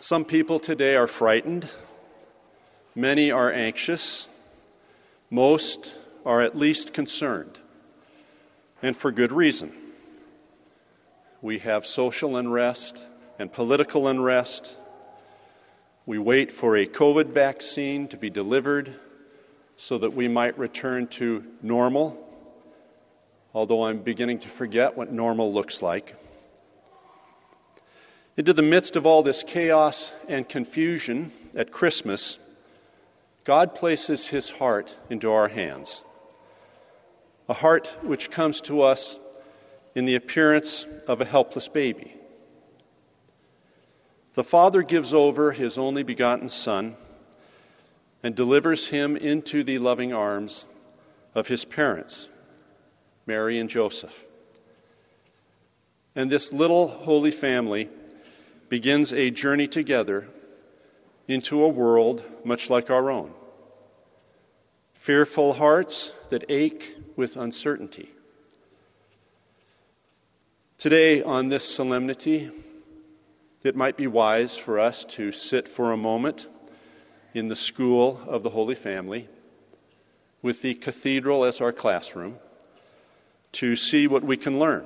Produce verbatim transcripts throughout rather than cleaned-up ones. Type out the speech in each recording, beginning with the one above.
Some people today are frightened. Many are anxious. Most are at least concerned, and for good reason. We have social unrest and political unrest. We wait for a COVID vaccine to be delivered so that we might return to normal, although I'm beginning to forget what normal looks like. Into the midst of all this chaos and confusion at Christmas, God places His heart into our hands. A heart which comes to us in the appearance of a helpless baby. The Father gives over His only begotten Son and delivers Him into the loving arms of His parents, Mary and Joseph. And this little holy family begins a journey together into a world much like our own. Fearful hearts that ache with uncertainty. Today, on this solemnity, it might be wise for us to sit for a moment in the school of the Holy Family with the cathedral as our classroom to see what we can learn.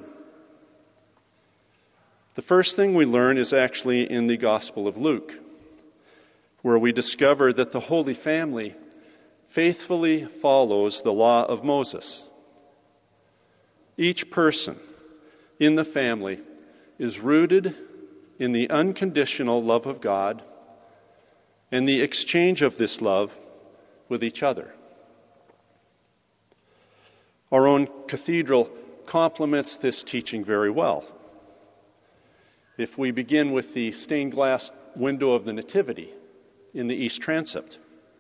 The first thing we learn is actually in the Gospel of Luke, where we discover that the Holy Family faithfully follows the law of Moses. Each person in the family is rooted in the unconditional love of God and the exchange of this love with each other. Our own cathedral complements this teaching very well. If we begin with the stained glass window of the Nativity in the east transept.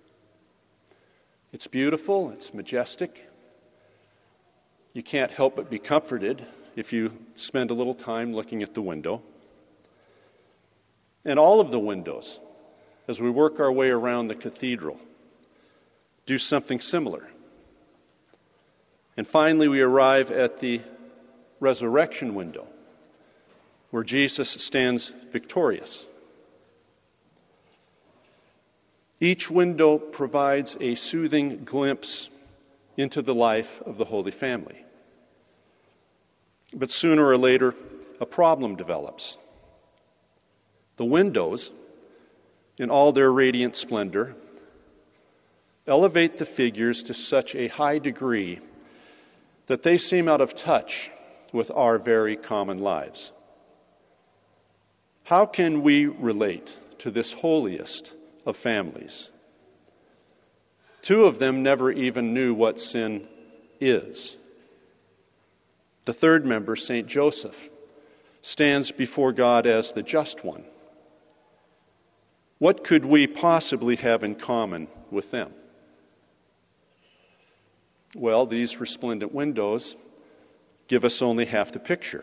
It's beautiful, it's majestic. You can't help but be comforted if you spend a little time looking at the window. And all of the windows, as we work our way around the cathedral, do something similar. And finally, we arrive at the resurrection window, where Jesus stands victorious. Each window provides a soothing glimpse into the life of the Holy Family. But sooner or later, a problem develops. The windows, in all their radiant splendor, elevate the figures to such a high degree that they seem out of touch with our very common lives. How can we relate to this holiest of families? Two of them never even knew what sin is. The third member, Saint Joseph, stands before God as the just one. What could we possibly have in common with them? Well, these resplendent windows give us only half the picture.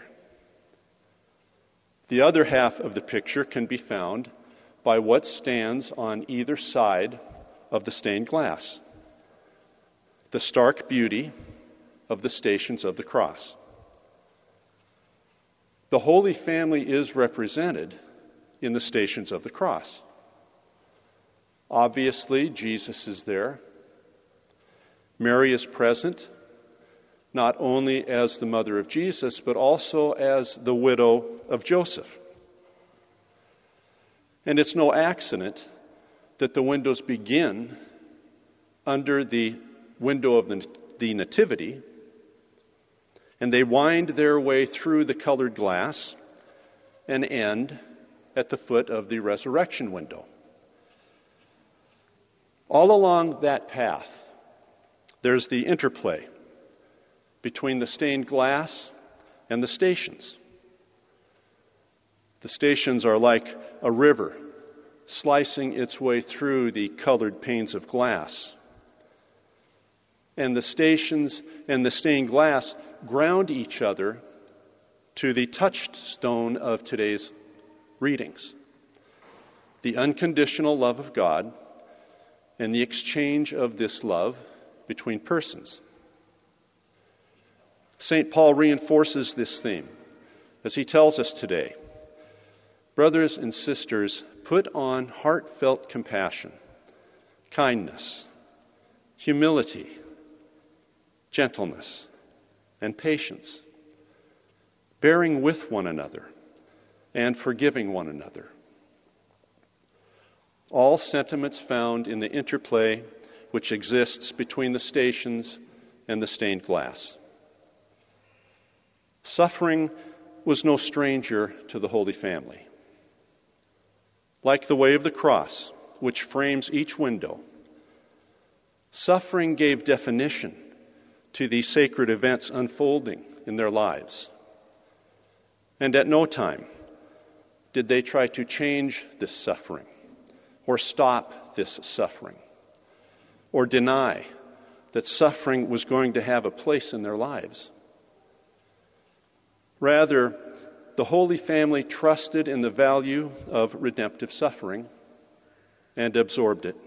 The other half of the picture can be found by what stands on either side of the stained glass. The stark beauty of the Stations of the Cross. The Holy Family is represented in the Stations of the Cross. Obviously, Jesus is there. Mary is present, not only as the mother of Jesus, but also as the widow of Joseph. And it's no accident that the windows begin under the window of the, the Nativity, and they wind their way through the colored glass and end at the foot of the resurrection window. All along that path, there's the interplay between the stained glass and the stations. The stations are like a river slicing its way through the colored panes of glass. And the stations and the stained glass ground each other to the touchstone of today's readings. The unconditional love of God and the exchange of this love between persons. Saint Paul reinforces this theme as he tells us today Brothers and sisters, put on heartfelt compassion, kindness, humility, gentleness, and patience, bearing with one another and forgiving one another. All sentiments found in the interplay which exists between the stations and the stained glass. Suffering was no stranger to the Holy Family. Like the way of the cross, which frames each window, suffering gave definition to the sacred events unfolding in their lives. And at no time did they try to change this suffering, or stop this suffering, or deny that suffering was going to have a place in their lives. Rather, the Holy Family trusted in the value of redemptive suffering and absorbed it.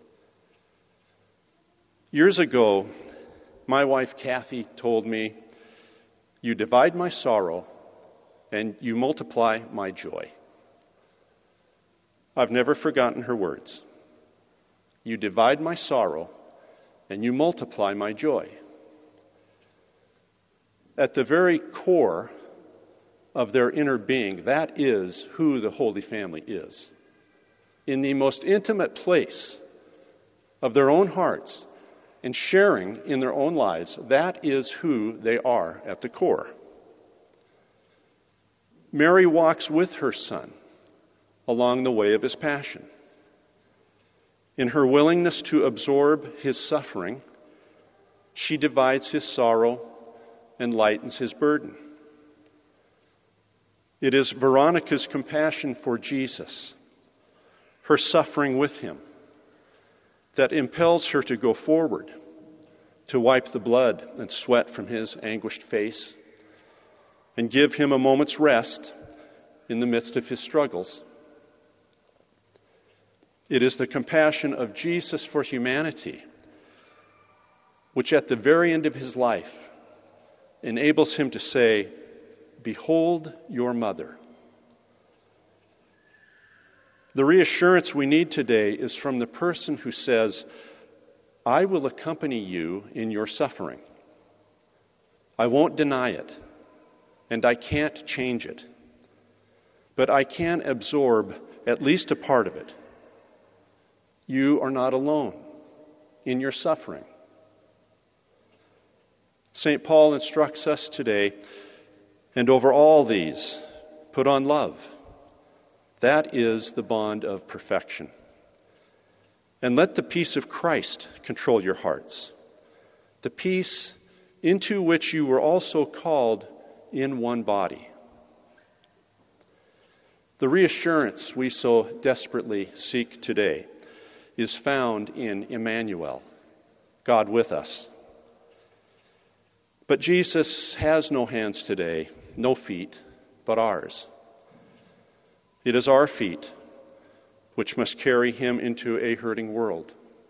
Years ago, my wife Kathy told me, "You divide my sorrow and you multiply my joy." I've never forgotten her words. You divide my sorrow and you multiply my joy. At the very core of their inner being, that is who the Holy Family is. In the most intimate place of their own hearts and sharing in their own lives, that is who they are at the core. Mary walks with her Son along the way of his passion. In her willingness to absorb his suffering, she divides his sorrow and lightens his burden. It is Veronica's compassion for Jesus, her suffering with him, that impels her to go forward, to wipe the blood and sweat from his anguished face, and give him a moment's rest in the midst of his struggles. It is the compassion of Jesus for humanity, which at the very end of his life enables him to say, "Behold your mother." The reassurance we need today is from the person who says, "I will accompany you in your suffering. I won't deny it, and I can't change it, but I can absorb at least a part of it. You are not alone in your suffering." Saint Paul instructs us today, "And over all these, put on love. That is the bond of perfection. And let the peace of Christ control your hearts, the peace into which you were also called in one body." The reassurance we so desperately seek today is found in Emmanuel, God with us. But Jesus has no hands today, no feet, but ours. It is our feet which must carry him into a hurting world.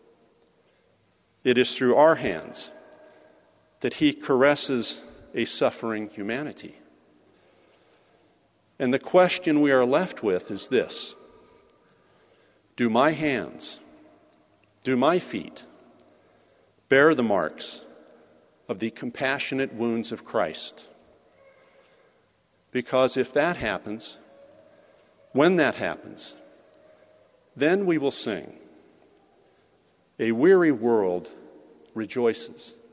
It is through our hands that he caresses a suffering humanity. And the question we are left with is this: do my hands, do my feet bear the marks of the compassionate wounds of Christ? Because if that happens, when that happens, then we will sing, "A weary world rejoices."